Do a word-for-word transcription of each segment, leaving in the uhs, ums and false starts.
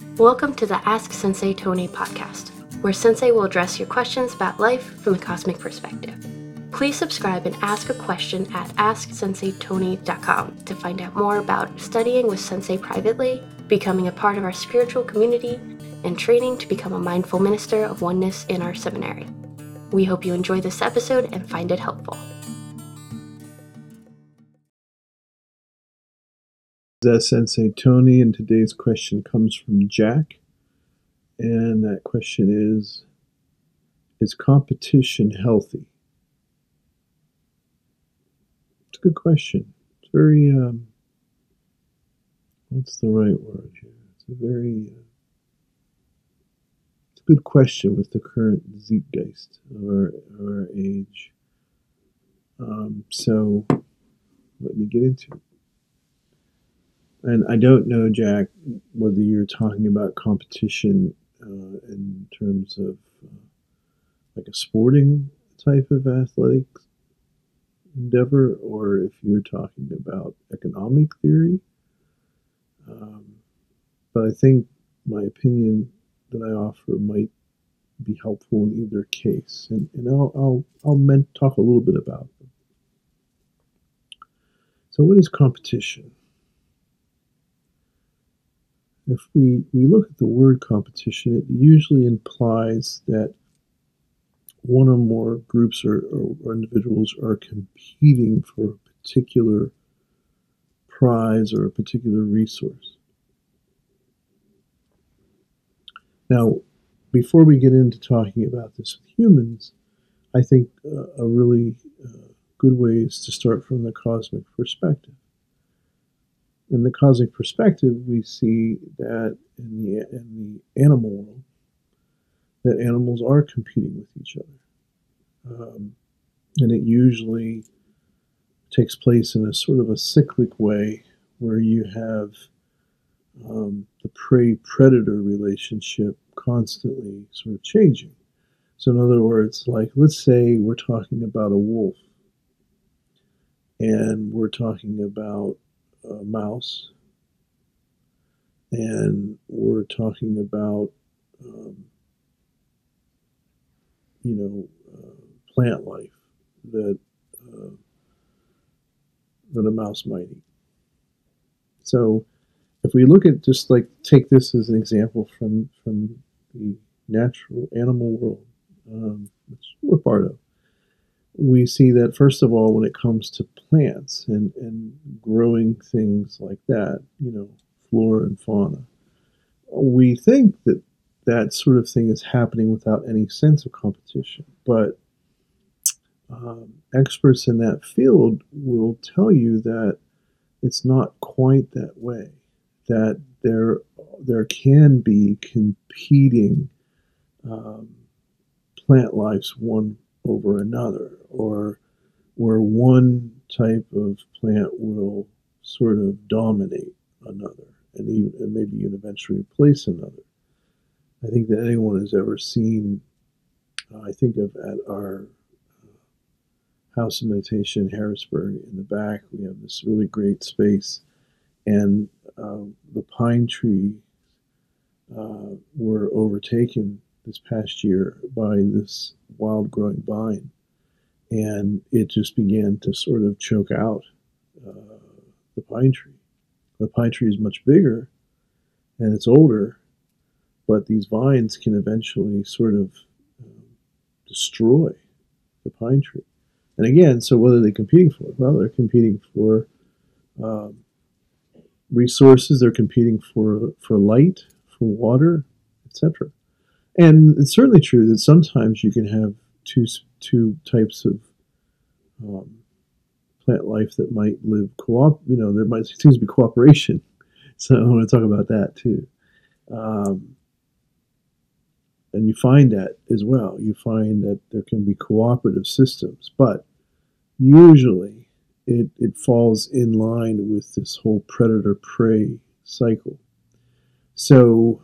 Welcome to the Ask Sensei Tony podcast, where Sensei will address your questions about life from a cosmic perspective. Please subscribe and ask a question at ask sensei tony dot com to find out more about studying with Sensei privately, becoming a part of our spiritual community, and training to become a mindful minister of oneness in our seminary. We hope you enjoy this episode and find it helpful. That's Sensei Tony, and today's question comes from Jack. And that question is, is competition healthy? It's a good question. It's very, um, what's the right word here? It's a very, uh, it's a good question with the current zeitgeist of our, our age. Um, so let me get into it. And I don't know, Jack, whether you're talking about competition uh, in terms of uh, like a sporting type of athletic endeavor, or if you're talking about economic theory. Um, but I think my opinion that I offer might be helpful in either case, and, and I'll I'll, I'll men- talk a little bit about them. So, what is competition? If we, we look at the word competition, it usually implies that one or more groups or, or, or individuals are competing for a particular prize or a particular resource. Now, before we get into talking about this with humans, I think uh, a really uh, good way is to start from the cosmic perspective. In the cosmic perspective, we see that in the, in the animal world, that animals are competing with each other. Um, and it usually takes place in a sort of a cyclic way where you have um, the prey-predator relationship constantly sort of changing. So in other words, like let's say we're talking about a wolf and we're talking about a mouse and we're talking about um, you know uh, plant life that uh, that a mouse might eat. So if we look at just like take this as an example from from the natural animal world, um, which we're part of, we see that first of all, when it comes to plants and, and growing things like that, you know, flora and fauna, we think that that sort of thing is happening without any sense of competition. But um, experts in that field will tell you that it's not quite that way, that there there can be competing um, plant lives one over another, or where one type of plant will sort of dominate another and even and maybe even eventually replace another. I think that anyone has ever seen, uh, I think of at our uh, house of meditation in Harrisburg, in the back, we have this really great space, and uh, the pine tree uh, were overtaken this past year by this wild growing vine, and it just began to sort of choke out uh, the pine tree. The pine tree is much bigger and it's older, but these vines can eventually sort of um, destroy the pine tree. And again, so what are they competing for? Well, they're competing for um, resources, they're competing for, for light, for water, et cetera. And it's certainly true that sometimes you can have two two types of um, plant life that might live co-op. You know, there might seems to be cooperation. So I want to talk about that too. Um, and you find that as well. You find that there can be cooperative systems, but usually it it falls in line with this whole predator-prey cycle. So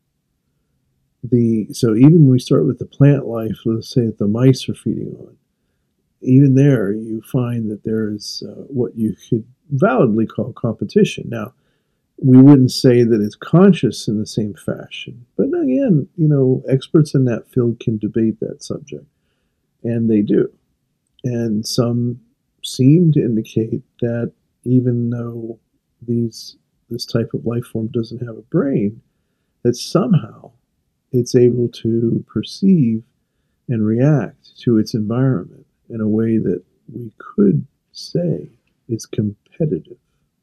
the so even when we start with the plant life, let's say that the mice are feeding on, even there you find that there is uh, what you could validly call competition. Now, we wouldn't say that it's conscious in the same fashion. But again, you know, experts in that field can debate that subject, and they do. And some seem to indicate that even though these this type of life form doesn't have a brain, that somehow it's able to perceive and react to its environment in a way that we could say is competitive.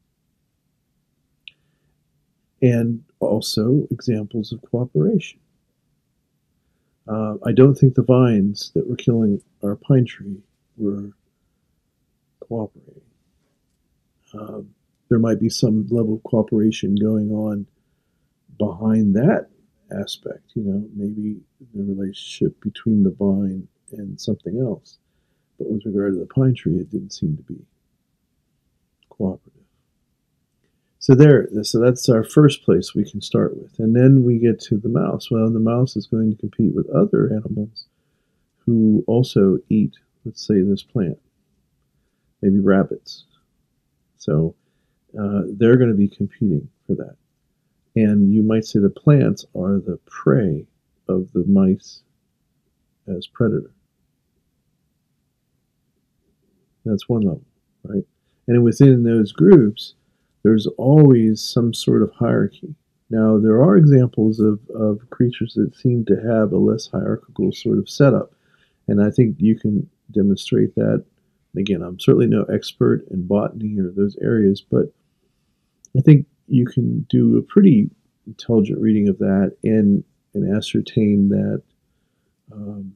And also examples of cooperation. Uh, I don't think the vines that were killing our pine tree were cooperating. Um, there might be some level of cooperation going on behind that aspect, you know, maybe the relationship between the vine and something else. But with regard to the pine tree, it didn't seem to be cooperative. So there, so that's our first place we can start with. And then we get to the mouse. Well, the mouse is going to compete with other animals who also eat, let's say, this plant, maybe rabbits. So uh, they're going to be competing for that. And you might say the plants are the prey of the mice as predator. That's one level, right? And within those groups, there's always some sort of hierarchy. Now, there are examples of, of creatures that seem to have a less hierarchical sort of setup. And I think you can demonstrate that. Again, I'm certainly no expert in botany or those areas, but I think you can do a pretty intelligent reading of that and, and ascertain that um,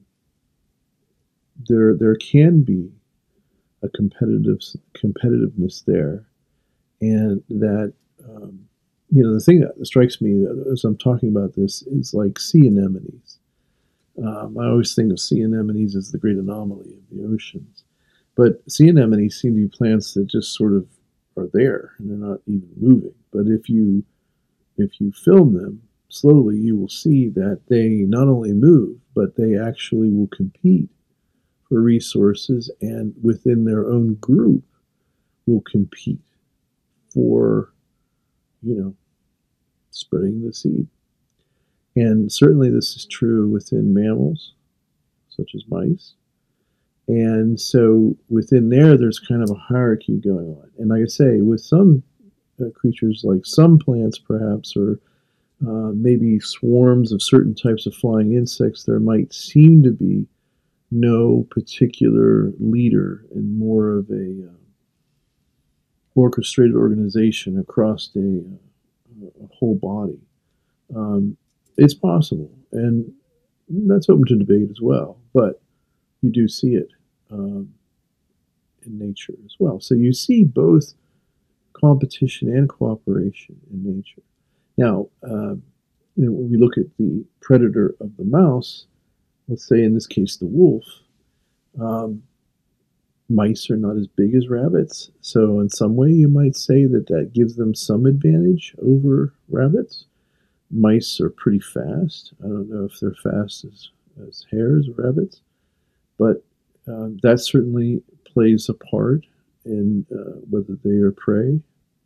there, there can be a competitive competitiveness there. And that, um, you know, the thing that strikes me as I'm talking about this is like sea anemones. Um, I always think of sea anemones as the great anomaly of the oceans. But sea anemones seem to be plants that just sort of are there and they're not even moving. But if you if you film them slowly, you will see that they not only move, but they actually will compete for resources and within their own group will compete for, you know, spreading the seed. And certainly this is true within mammals, such as mice. And so within there, there's kind of a hierarchy going on. And like I say, with some uh, creatures, like some plants perhaps, or uh, maybe swarms of certain types of flying insects, there might seem to be no particular leader and more of a uh, orchestrated organization across a, a whole body. Um, it's possible, and that's open to debate as well, but you do see it um, in nature as well. So you see both competition and cooperation in nature. Now, um, you know, when we look at the predator of the mouse, let's say in this case the wolf, um, mice are not as big as rabbits. So in some way you might say that that gives them some advantage over rabbits. Mice are pretty fast. I don't know if they're fast as, as hares or rabbits, but uh, that certainly plays a part in uh, whether they are prey.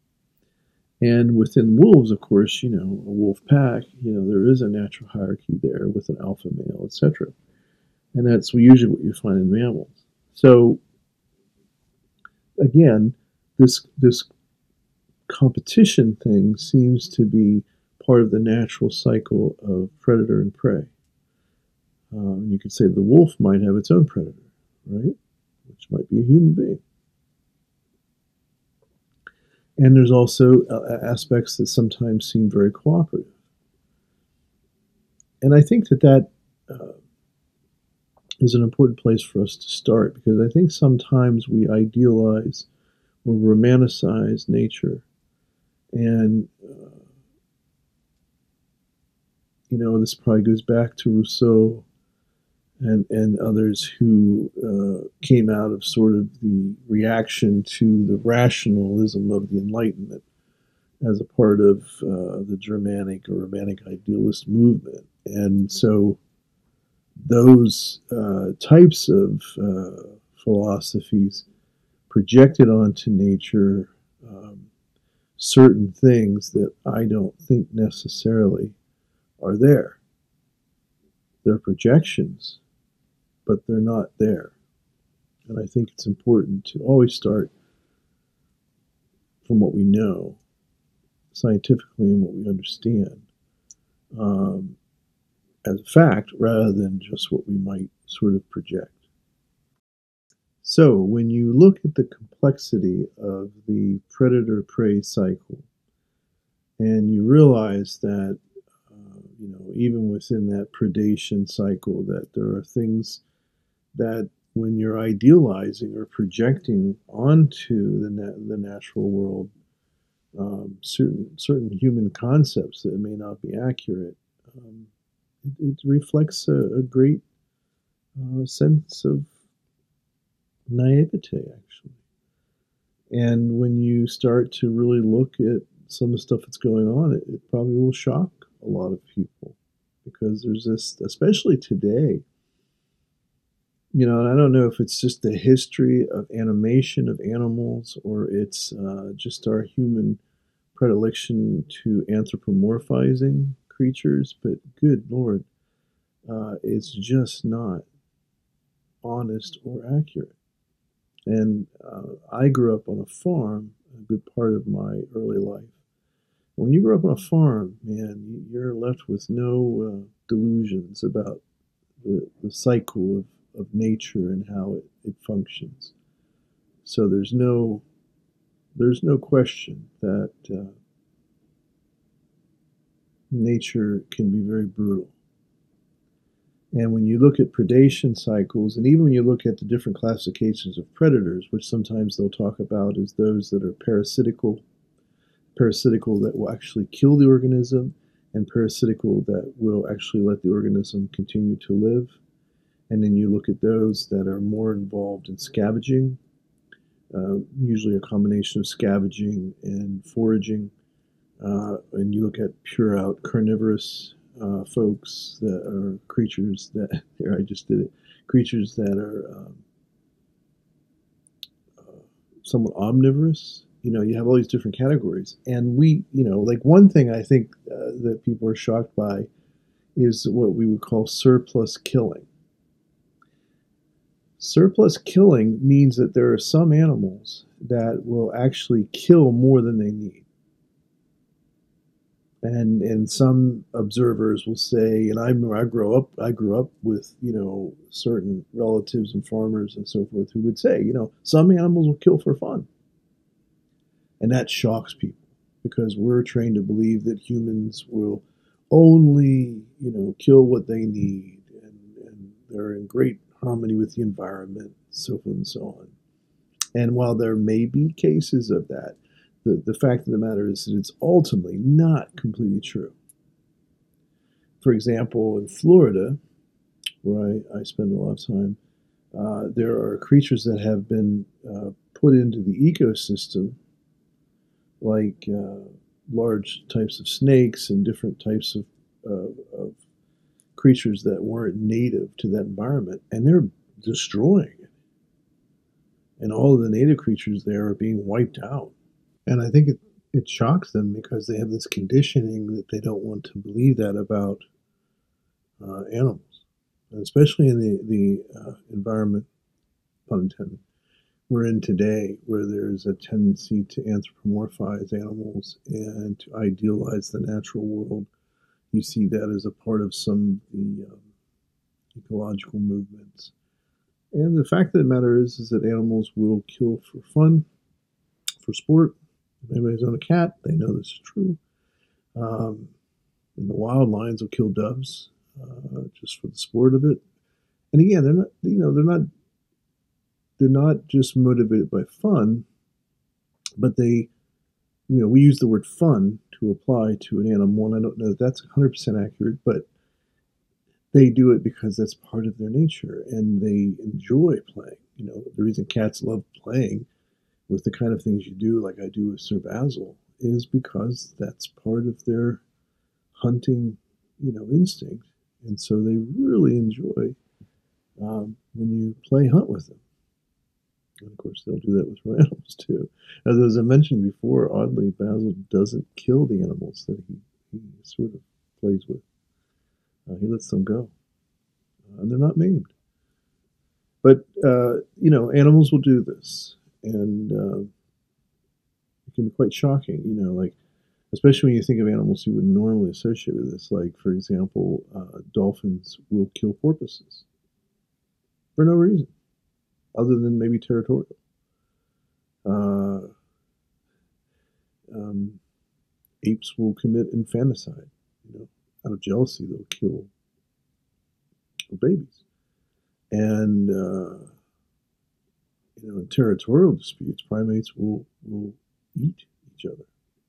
And within wolves, of course, you know, a wolf pack, you know, there is a natural hierarchy there with an alpha male, et cetera. And that's usually what you find in mammals. So again, this this competition thing seems to be part of the natural cycle of predator and prey. Um, you could say the wolf might have its own predator, right? Which might be a human being. And there's also uh, aspects that sometimes seem very cooperative. And I think that that uh, is an important place for us to start, because I think sometimes we idealize or romanticize nature. And, uh, you know, this probably goes back to Rousseau and, and others who uh, came out of sort of the reaction to the rationalism of the Enlightenment as a part of uh, the Germanic or Romantic idealist movement. And so those uh, types of uh, philosophies projected onto nature um, certain things that I don't think necessarily are there. They're projections, but they're not there. And I think it's important to always start from what we know scientifically and what we understand um, as a fact rather than just what we might sort of project. So, when you look at the complexity of the predator prey cycle and you realize that, uh, you know, even within that predation cycle, that there are things that when you're idealizing or projecting onto the, na- the natural world, um, certain certain human concepts that may not be accurate, um, it, it reflects a, a great uh, sense of naivete, actually. And when you start to really look at some of the stuff that's going on, it, it probably will shock a lot of people because there's this, especially today. You know, and I don't know if it's just the history of animation of animals or it's uh, just our human predilection to anthropomorphizing creatures, but good Lord, uh, it's just not honest or accurate. And uh, I grew up on a farm a good part of my early life. When you grow up on a farm, man, you're left with no uh, delusions about the, the cycle of, of nature and how it, it functions. So there's no there's no question that uh, nature can be very brutal. And when you look at predation cycles, and even when you look at the different classifications of predators, which sometimes they'll talk about as those that are parasitical, parasitical that will actually kill the organism, and parasitical that will actually let the organism continue to live. And then you look at those that are more involved in scavenging, uh, usually a combination of scavenging and foraging. Uh, and you look at pure out carnivorous uh, folks that are creatures that, here I just did it, creatures that are um, uh, somewhat omnivorous. You know, you have all these different categories. And we, you know, like one thing I think uh, that people are shocked by is what we would call surplus killing. Surplus killing means that there are some animals that will actually kill more than they need. And and some observers will say, and I remember I grew up I grew up with, you know, certain relatives and farmers and so forth who would say, you know, some animals will kill for fun. And that shocks people because we're trained to believe that humans will only, you know, kill what they need and, and they're in great harmony with the environment, so forth and so on. And while there may be cases of that, the, the fact of the matter is that it's ultimately not completely true. For example, in Florida, where I, I spend a lot of time, uh, there are creatures that have been uh, put into the ecosystem, like uh, large types of snakes and different types of, uh, of creatures that weren't native to that environment, and they're destroying it. And all of the native creatures there are being wiped out. And I think it, it shocks them because they have this conditioning that they don't want to believe that about uh, animals, and especially in the, the uh, environment, pun intended, we're in today, where there's a tendency to anthropomorphize animals and to idealize the natural world. You see that as a part of some of the um, ecological movements. And the fact of the matter is, is that animals will kill for fun, for sport. If anybody's owned a cat, they know this is true. Um, and the wild lions will kill doves uh, just for the sport of it. And again, they're not, you know, they're not, they're not just motivated by fun, but they, you know, we use the word fun to apply to an animal, and I don't know that that's one hundred percent accurate, but they do it because that's part of their nature, and they enjoy playing. You know, the reason cats love playing with the kind of things you do, like I do with Sir Basil, is because that's part of their hunting, you know, instinct, and so they really enjoy um, when you play hunt with them. And of course, they'll do that with real animals too. As, as I mentioned before, oddly, Basil doesn't kill the animals that he, he sort of plays with. Uh, he lets them go, uh, and they're not maimed. But, uh, you know, animals will do this, and uh, it can be quite shocking, you know, like, especially when you think of animals you would normally associate with this. Like, for example, uh, dolphins will kill porpoises for no reason, other than maybe territorial. Uh, um, apes will commit infanticide, you know, out of jealousy, they'll kill, kill babies. And, uh, you know, in territorial disputes, primates will, will eat each other.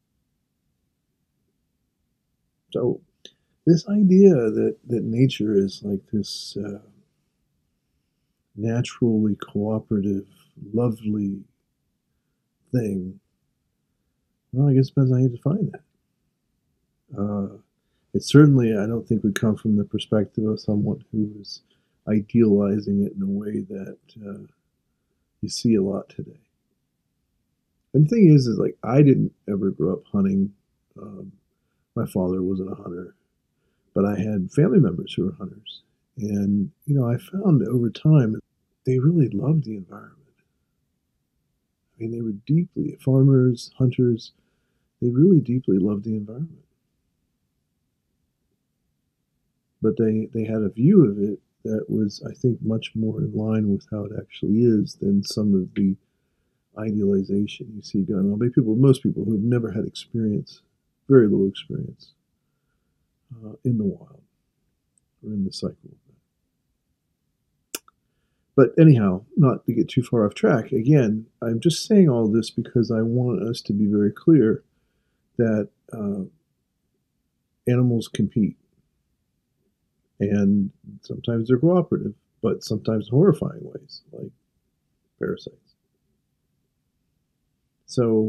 So this idea that, that nature is like this uh, naturally cooperative, lovely thing, well, I guess it depends on how you define that. Uh, it certainly, I don't think, would come from the perspective of someone who is idealizing it in a way that uh, you see a lot today. And the thing is, is like, I didn't ever grow up hunting. Um, my father wasn't a hunter, but I had family members who were hunters. And, you know, I found over time they really loved the environment. I mean, they were deeply, farmers, hunters, they really deeply loved the environment. But they, they had a view of it that was, I think, much more in line with how it actually is than some of the idealization you see going on by people, most people who have never had experience, very little experience uh, in the wild or in the cycle of that. But anyhow, not to get too far off track, again, I'm just saying all this because I want us to be very clear that uh, animals compete. And sometimes they're cooperative, but sometimes in horrifying ways, like parasites. So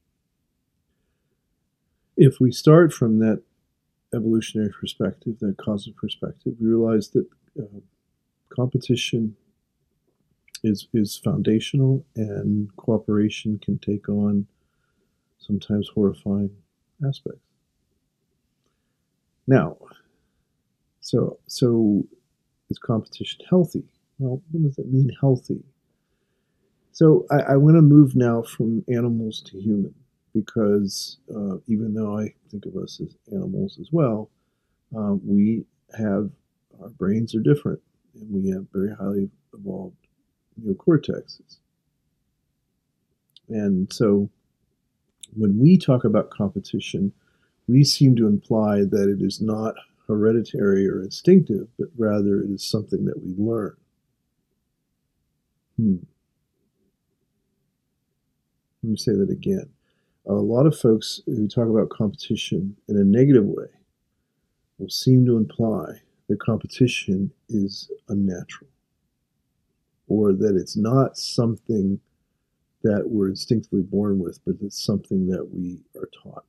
if we start from that evolutionary perspective, that cosmic perspective, we realize that uh, competition is is foundational, and cooperation can take on sometimes horrifying aspects. Now, so so is competition healthy? Well, what does that mean, healthy? So I, I want to move now from animals to human, because uh, even though I think of us as animals as well, uh, we have, our brains are different, and we have very highly evolved neocortexes. And so when we talk about competition, we seem to imply that it is not hereditary or instinctive, but rather it is something that we learn. Hmm. Let me say that again. A lot of folks who talk about competition in a negative way will seem to imply that competition is unnatural, or that it's not something that we're instinctively born with, but it's something that we are taught.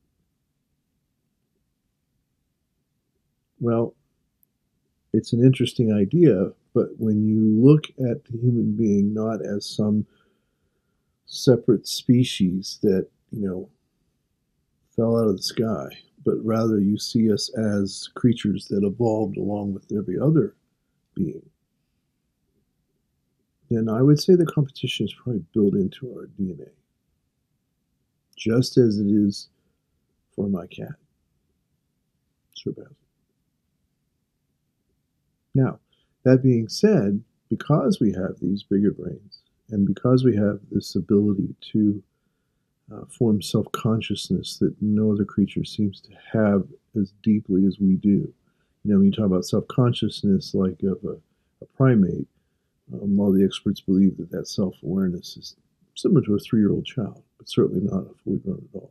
Well, it's an interesting idea, but when you look at the human being not as some separate species that, you know, fell out of the sky, but rather you see us as creatures that evolved along with every other being, then I would say the competition is probably built into our D N A, just as it is for my cat, Sir Basil. Now, that being said, because we have these bigger brains, and because we have this ability to uh, form self-consciousness that no other creature seems to have as deeply as we do. You know, when you talk about self-consciousness like of a, a primate, um, a lot of the experts believe that that self-awareness is similar to a three-year-old child, but certainly not a fully grown adult.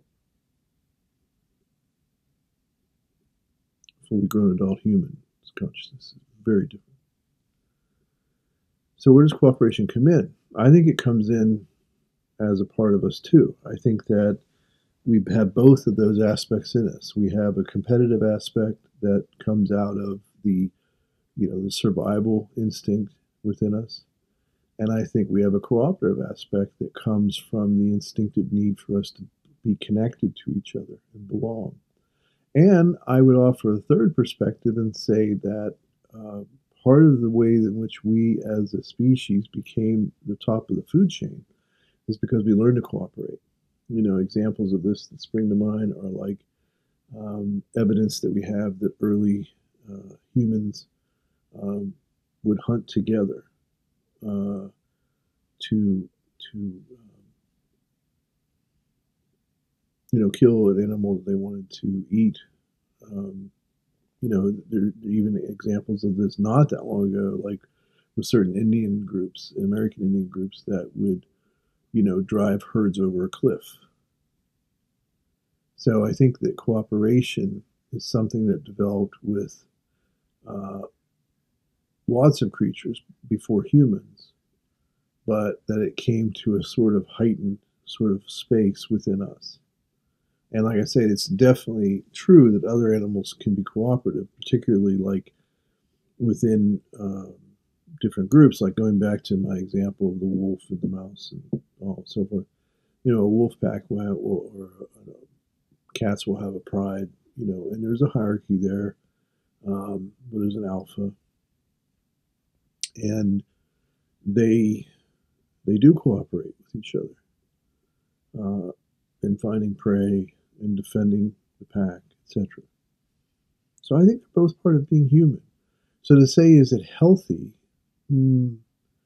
A fully grown adult human's consciousness is very different. So where does cooperation come in? I think it comes in as a part of us too. I think that we have both of those aspects in us. We have a competitive aspect that comes out of the, you know, the survival instinct within us. And I think we have a cooperative aspect that comes from the instinctive need for us to be connected to each other and belong. And I would offer a third perspective and say that uh, part of the way in which we as a species became the top of the food chain is because we learned to cooperate. You know, examples of this that spring to mind are like um, evidence that we have that early uh, humans um, would hunt together uh, to to um, you know kill an animal that they wanted to eat. Um, you know, there are even examples of this not that long ago, like with certain Indian groups, American Indian groups that would, you know, drive herds over a cliff. So I think that cooperation is something that developed with uh, lots of creatures before humans, but that it came to a sort of heightened sort of space within us. And like I said, it's definitely true that other animals can be cooperative, particularly like within uh, different groups, like going back to my example of the wolf and the mouse and all and so forth. You know, a wolf pack will have, or, or uh, cats will have a pride, you know, and there's a hierarchy there. Um, where there's an alpha, and they they do cooperate with each other uh, in finding prey and defending the pack, et cetera. So I think they're both part of being human. So to say, is it healthy? Mm,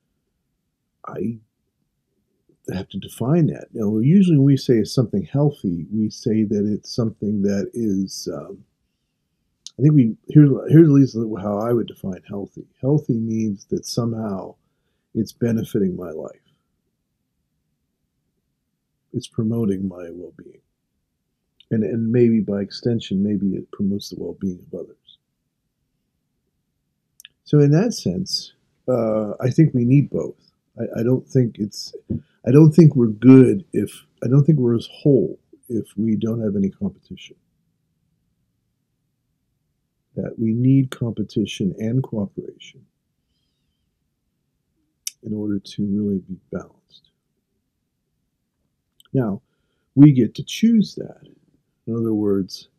I have to define that. You know, usually when we say it's something healthy, we say that it's something that is. Um, I think we here's here's at least how I would define healthy. Healthy means that somehow it's benefiting my life. It's promoting my well-being, and and maybe by extension, maybe it promotes the well-being of others. So in that sense, uh, I think we need both. I, I don't think it's. I don't think we're good if. I don't think we're as whole if we don't have any competition. That we need competition and cooperation in order to really be balanced. Now, we get to choose that. In other words,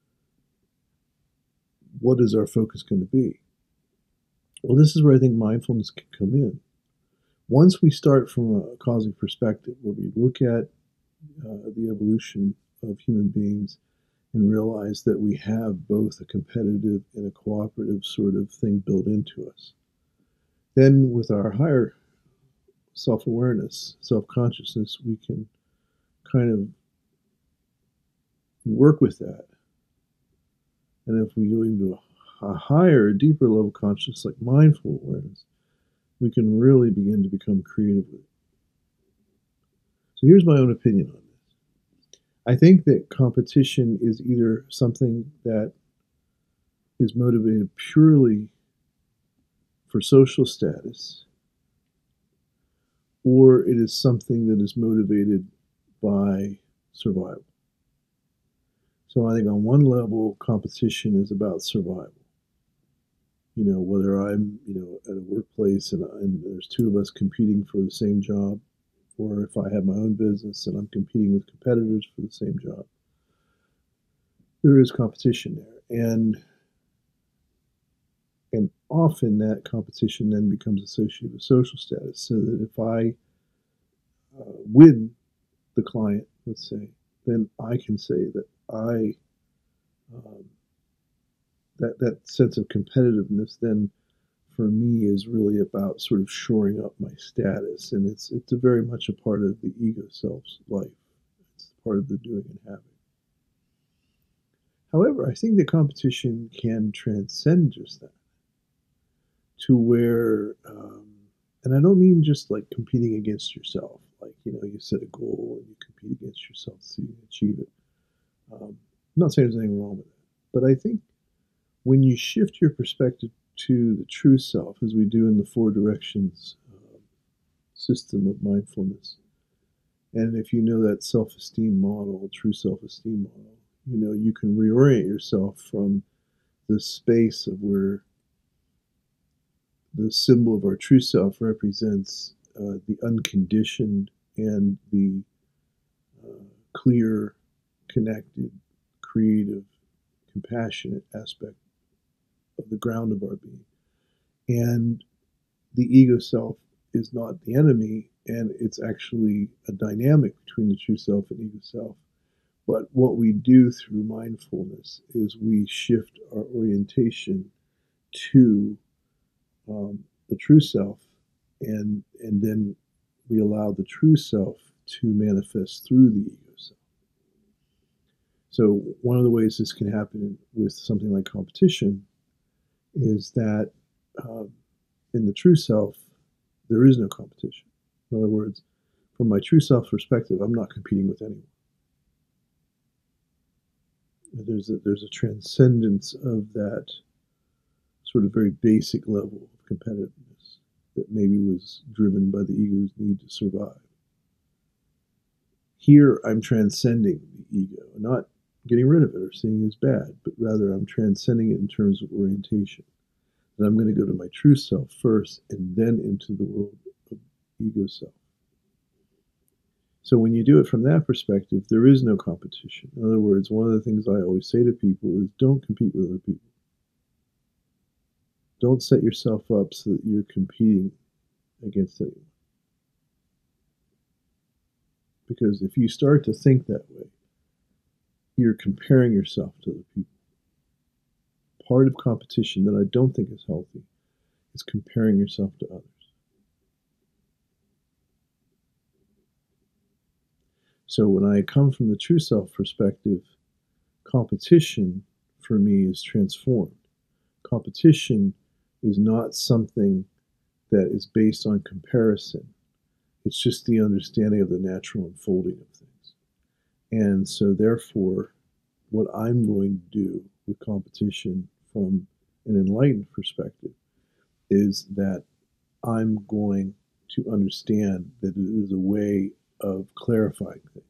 what is our focus going to be? Well, this is where I think mindfulness can come in. Once we start from a cosmic perspective, where we look at uh, the evolution of human beings and realize that we have both a competitive and a cooperative sort of thing built into us, then with our higher self-awareness, self-consciousness, we can kind of work with that. And if we go into a higher, deeper level of consciousness, like mindful awareness, we can really begin to become creative with it. So here's my own opinion on this. I think that competition is either something that is motivated purely for social status, or it is something that is motivated by survival. So I think on one level, competition is about survival. You know, whether I'm, you know, at a workplace and, and there's two of us competing for the same job, or if I have my own business and I'm competing with competitors for the same job, there is competition there. And and often that competition then becomes associated with social status, so that if I uh, win the client, let's say, then I can say that I um, that that sense of competitiveness then for me is really about sort of shoring up my status, and it's it's a very much a part of the ego self's life. It's part of the doing and having. However, I think the competition can transcend just that to where, um, and I don't mean just like competing against yourself, like, you know, you set a goal and you compete against yourself so you can achieve it. Um, I'm not saying there's anything wrong with that, but I think when you shift your perspective to the true self, as we do in the four directions uh, system of mindfulness, and if you know that self-esteem model, true self-esteem model, you know, you can reorient yourself from the space of where the symbol of our true self represents uh, the unconditioned and the uh, clear, connected, creative, compassionate aspect of the ground of our being. And the ego self is not the enemy, and it's actually a dynamic between the true self and ego self. But what we do through mindfulness is we shift our orientation to um, the true self, and and then we allow the true self to manifest through the ego self. So one of the ways this can happen with something like competition is that uh, in the true self, there is no competition. In other words, from my true self perspective, I'm not competing with anyone. There's a, there's a transcendence of that sort of very basic level of competitiveness that maybe was driven by the ego's need to survive. Here, I'm transcending the ego, not getting rid of it or seeing it as bad, but rather I'm transcending it in terms of orientation. That I'm going to go to my true self first and then into the world of ego self. So when you do it from that perspective, there is no competition. In other words, one of the things I always say to people is don't compete with other people. Don't set yourself up so that you're competing against anyone. Because if you start to think that way, you're comparing yourself to other people. Part of competition that I don't think is healthy is comparing yourself to others. So when I come from the true self perspective, competition for me is transformed. Competition is not something that is based on comparison. It's just the understanding of the natural unfolding of things. And so therefore, what I'm going to do with competition from an enlightened perspective is that I'm going to understand that it is a way of clarifying things.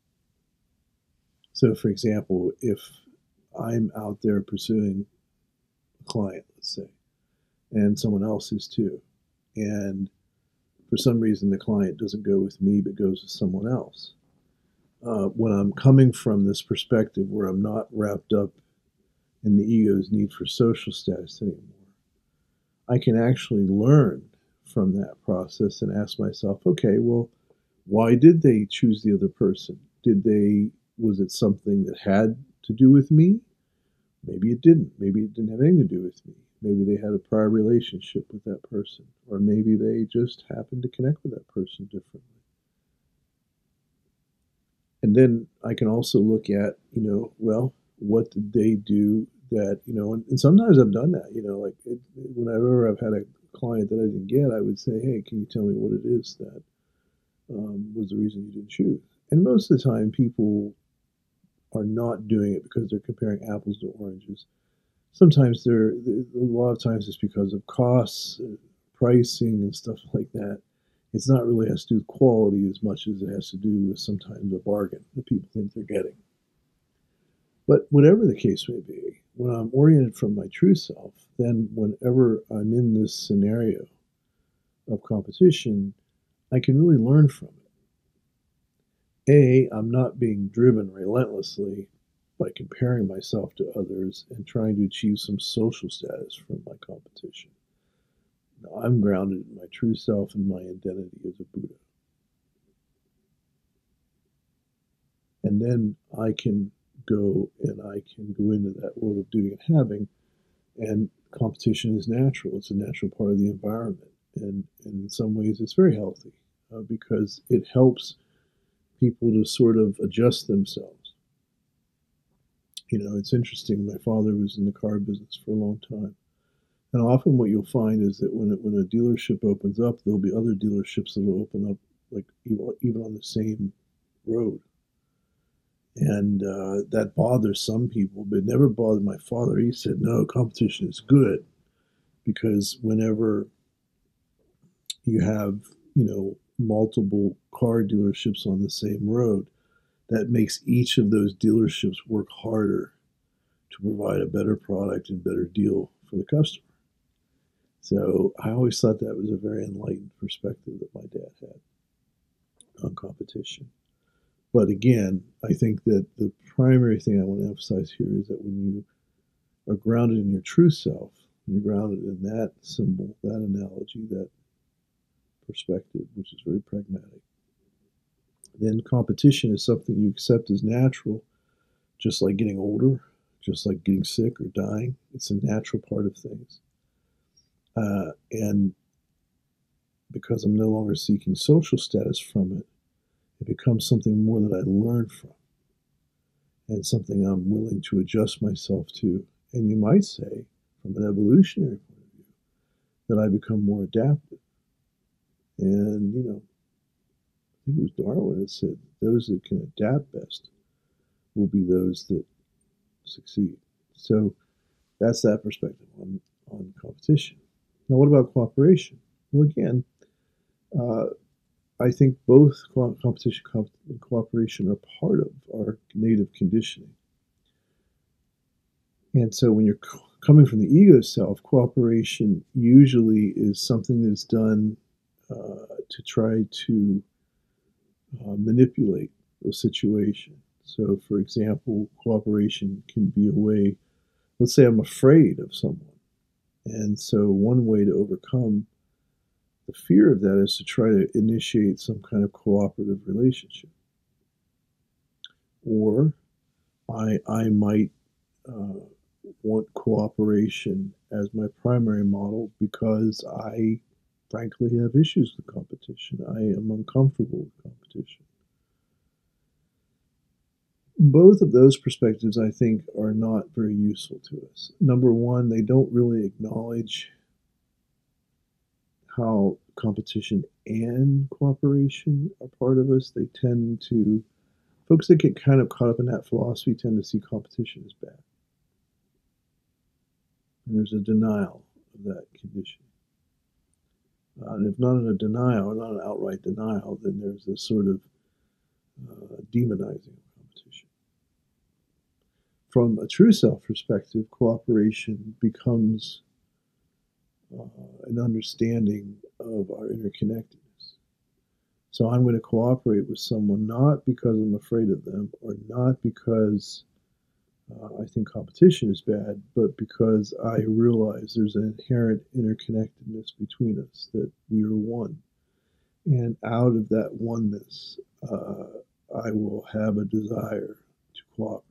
So for example, if I'm out there pursuing a client, let's say, and someone else is too, and for some reason the client doesn't go with me but goes with someone else, uh, when I'm coming from this perspective where I'm not wrapped up in the ego's need for social status anymore, I can actually learn from that process and ask myself, okay, well, why did they choose the other person? Did they, was it something that had to do with me? Maybe it didn't. Maybe it didn't have anything to do with me. Maybe they had a prior relationship with that person, or maybe they just happened to connect with that person differently. And then I can also look at, you know, well, what did they do that, you know, and, and sometimes I've done that, you know, like it, whenever I've had a client that I didn't get, I would say, hey, can you tell me what it is that um, was the reason you didn't choose? And most of the time, people are not doing it because they're comparing apples to oranges. Sometimes they're, a lot of times it's because of costs, pricing, and stuff like that. It's not really has to do with quality as much as it has to do with sometimes a bargain that people think they're getting. But whatever the case may be, when I'm oriented from my true self, then whenever I'm in this scenario of competition, I can really learn from it. A, I'm not being driven relentlessly by comparing myself to others and trying to achieve some social status from my competition. Now, I'm grounded in my true self and my identity as a Buddha. And then I can go and I can go into that world of doing and having, and competition is natural. It's a natural part of the environment. And, and in some ways, it's very healthy uh, because it helps people to sort of adjust themselves. You know, it's interesting. My father was in the car business for a long time. And often what you'll find is that when, it, when a dealership opens up, there'll be other dealerships that will open up, like even on the same road. And uh, that bothers some people, but it never bothered my father. He said, no, competition is good because whenever you have, you know, multiple car dealerships on the same road, that makes each of those dealerships work harder to provide a better product and better deal for the customer. So I always thought that was a very enlightened perspective that my dad had on competition. But again, I think that the primary thing I want to emphasize here is that when you are grounded in your true self, you're grounded in that symbol, that analogy, that perspective, which is very pragmatic, then competition is something you accept as natural, just like getting older, just like getting sick or dying. It's a natural part of things. Uh, and because I'm no longer seeking social status from it, it becomes something more that I learn from and something I'm willing to adjust myself to. And you might say, from an evolutionary point of view, that I become more adaptive. And, you know, I think it was Darwin that said, those that can adapt best will be those that succeed. So that's that perspective on, on competition. Now, what about cooperation? Well, again, uh, I think both competition and cooperation are part of our native conditioning. And so when you're coming from the ego self, cooperation usually is something that's done uh, to try to uh, manipulate the situation. So, for example, cooperation can be a way, let's say I'm afraid of someone. And so one way to overcome the fear of that is to try to initiate some kind of cooperative relationship. Or I, I might uh, want cooperation as my primary model because I frankly have issues with competition. I am uncomfortable with competition. Both of those perspectives, I think, are not very useful to us. Number one, they don't really acknowledge how competition and cooperation are part of us. They tend to, folks that get kind of caught up in that philosophy tend to see competition as bad. And there's a denial of that condition. Uh, and if not in a denial, or not an outright denial, then there's this sort of uh, demonizing of competition. From a true self perspective, cooperation becomes uh, an understanding of our interconnectedness. So I'm going to cooperate with someone not because I'm afraid of them or not because uh, I think competition is bad, but because I realize there's an inherent interconnectedness between us, that we are one. And out of that oneness, uh, I will have a desire to cooperate.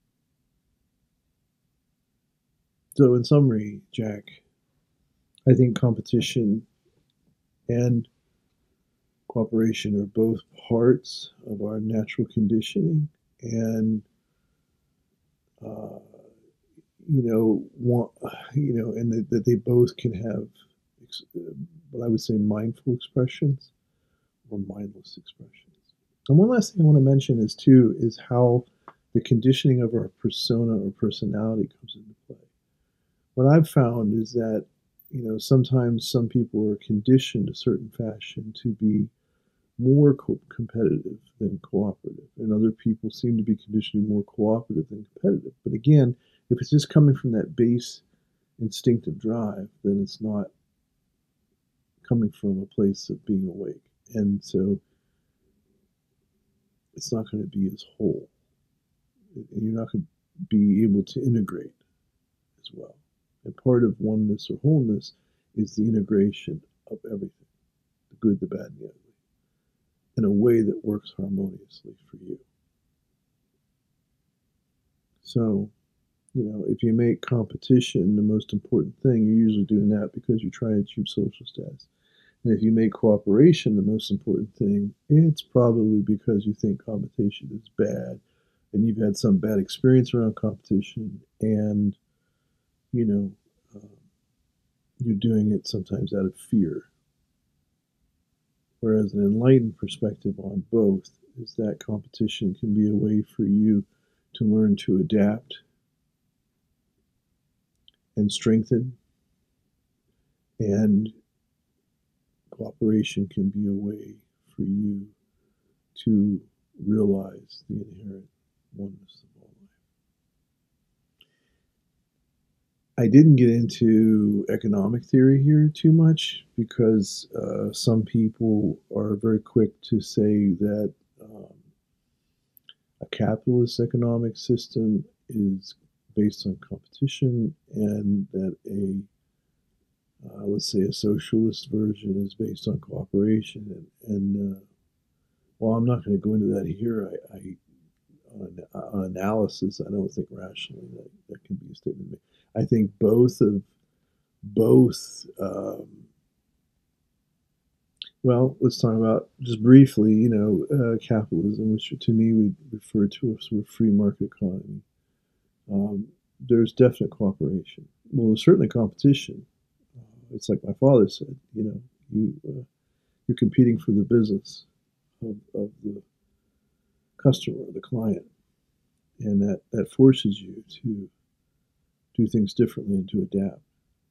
So, in summary, Jack, I think competition and cooperation are both parts of our natural conditioning, and uh, you know, one, you know, and that, that they both can have what I would say mindful expressions or mindless expressions. And one last thing I want to mention is too is how the conditioning of our persona or personality comes into play. What I've found is that, you know, sometimes some people are conditioned a certain fashion to be more co- competitive than cooperative, and other people seem to be conditioned more cooperative than competitive. But again, if it's just coming from that base instinctive drive, then it's not coming from a place of being awake. And so it's not going to be as whole. And you're not going to be able to integrate as well. And part of oneness or wholeness is the integration of everything, the good, the bad, and the ugly, in a way that works harmoniously for you. So, you know, if you make competition the most important thing, you're usually doing that because you're trying to achieve social status. And if you make cooperation the most important thing, it's probably because you think competition is bad and you've had some bad experience around competition, and, you know, uh, you're doing it sometimes out of fear. Whereas an enlightened perspective on both is that competition can be a way for you to learn to adapt and strengthen, and cooperation can be a way for you to realize the inherent oneness of all I didn't get into economic theory here too much because uh, some people are very quick to say that um, a capitalist economic system is based on competition and that a uh, let's say a socialist version is based on cooperation. And, and uh, while I'm not going to go into that here, I, I on, on analysis, I don't think rationally that, that can be a statement made. I think both of both. Um, well, let's talk about just briefly. You know, uh, capitalism, which to me would refer to as sort of free market economy. Um, there's definite cooperation. Well, there's certainly competition. Uh, it's like my father said. You know, you uh, you're competing for the business of, of the customer, the client, and that that forces you to do things differently and to adapt.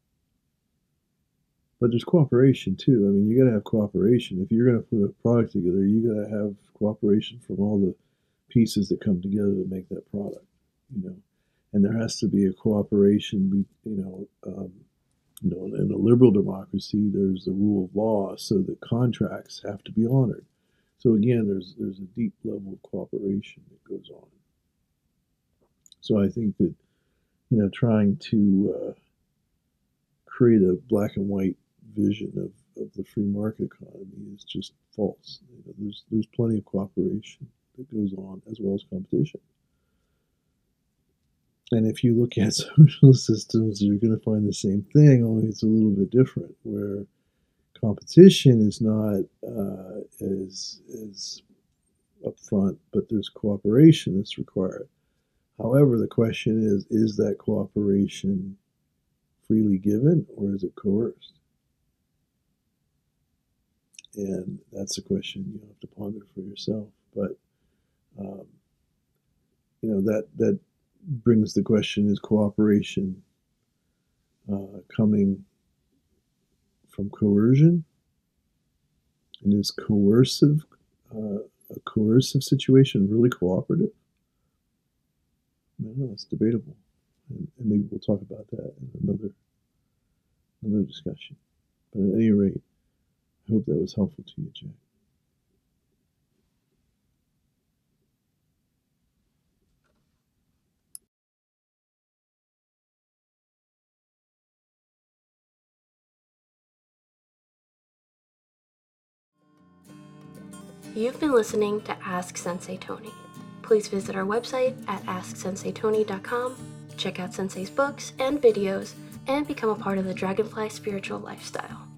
But there's cooperation too. I mean, you got to have cooperation. If you're going to put a product together, you got to have cooperation from all the pieces that come together to make that product. You know, and there has to be a cooperation. You know, um, you know, in a liberal democracy, there's the rule of law, so that contracts have to be honored. So again, there's there's a deep level of cooperation that goes on. So I think that, you know, trying to uh, create a black and white vision of, of the free market economy is just false. You know, there's there's plenty of cooperation that goes on as well as competition. And if you look at social systems, you're going to find the same thing, only it's a little bit different, where competition is not uh, as as upfront, but there's cooperation that's required. However, the question is, is that cooperation freely given or is it coerced? And that's a question you have to ponder for yourself. But um, you know, that that brings the question: is cooperation uh, coming from coercion, and is coercive uh, a coercive situation really cooperative? I don't know. It's debatable, and, and maybe we'll talk about that in another another discussion. But at any rate, I hope that was helpful to you, Jack. You've been listening to Ask Sensei Tony. Please visit our website at ask sensei tony dot com, check out Sensei's books and videos, and become a part of the Dragonfly spiritual lifestyle.